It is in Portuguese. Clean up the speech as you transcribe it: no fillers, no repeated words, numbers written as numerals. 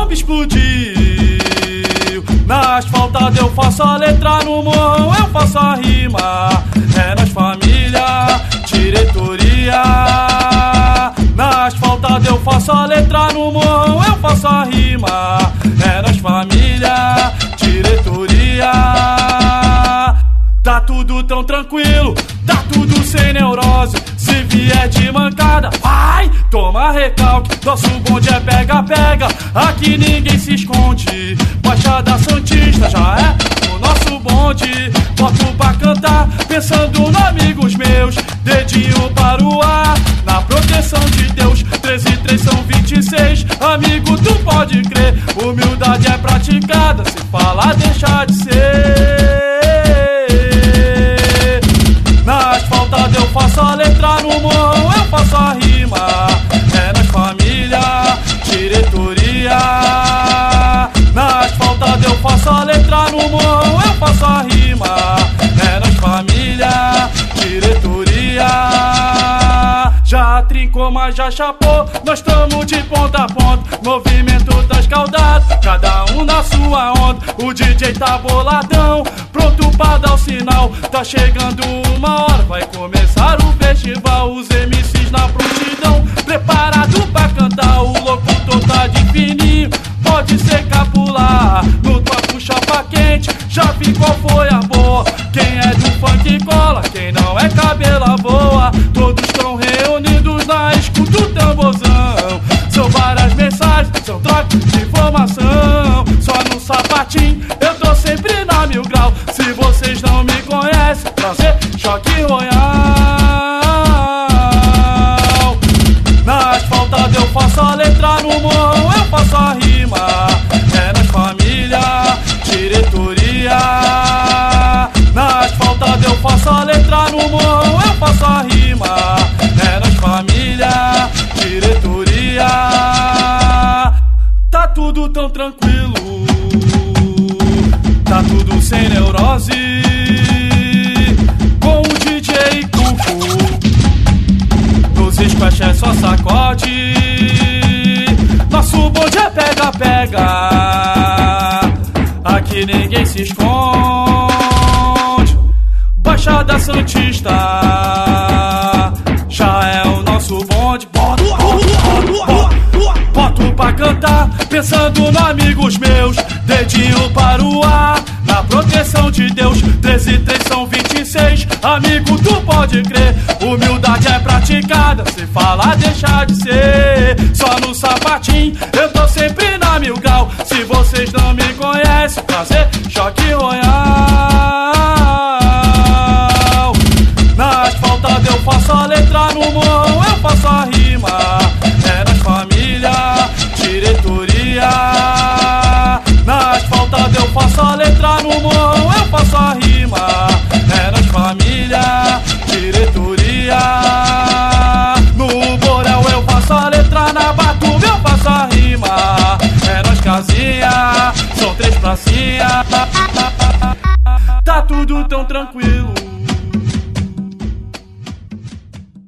bomba explodiu. Na asfaltada eu faço a letra, no morro eu faço a rima. É nós família, diretoria. Na asfaltada eu faço a letra, no morro eu faço a rima. É nós família, diretoria. Tá tudo tão tranquilo, tá tudo sem neurose. Se vier de mancada, vai, toma recalque. Nosso bonde é pega-pega, aqui ninguém se esconde. Baixada Santista já é o nosso bonde. Boto pra cantar, pensando nos amigos meus. Dedinho para o ar, na proteção de Deus. 13 e 3 são 26, amigo tu pode crer. Humildade é praticada, se falar deixa de ser. Na asfaltada eu faço a letra, no morro eu faço a rima. É nós família, diretoria. Na asfaltada eu faço a letra, no morro eu faço a rima. É nós família, diretoria. Já trincou, mas já chapou, nós tamo de ponta a ponta. Movimento tá escaldado, cada um na sua onda. O DJ tá boladão, pronto pra dar o sinal. Tá chegando uma hora, vai começar o festival. Os MCs na prontidão, preparado pra cantar. O locutor tá de fininho, pode ser capular. No topo chapa quente, já vi qual foi a boa. Quem é do funk cola, quem não é cabela voa. Todos estão reunidos na escuta do tamborzão. São várias mensagens, são trocas de informação. Só no sapatinho, eu tô sempre na 1000 grau. Se vocês não me conhecem, prazer, Choque Royal. Na asfaltada eu faço a letra, no morro eu faço a rima. É nós família, diretoria. Na asfaltada eu faço a letra, no morro eu faço a rima. É nós família, diretoria. Tá tudo tão tranquilo, tá tudo sem neurose. Com o DJ Cuco, nos squash é só sacode. Nosso bonde é pega-pega, aqui ninguém se esconde. Baixada Santista já é o nosso bonde. Boto pra cantar, pensando nos amigos meus. Dedinho para o ar, na proteção de Deus. 13 e 3 são 26, amigo tu pode crer. Humildade é praticada, se falar deixa de ser. Só no sapatinho, eu tô sempre na 1000 grau. Se vocês não me conhecem, prazer, Choque Royal. Na asfaltada eu faço a letra, no morro eu faço a rima. É nós família, diretoria. Na asfaltada eu faço a letra, no morro eu faço a rima. É nós família, diretoria. No borel eu faço a letra, na batuba eu faço a rima. É nós casinha, são 3 pracinha. Tá tudo tão tranquilo,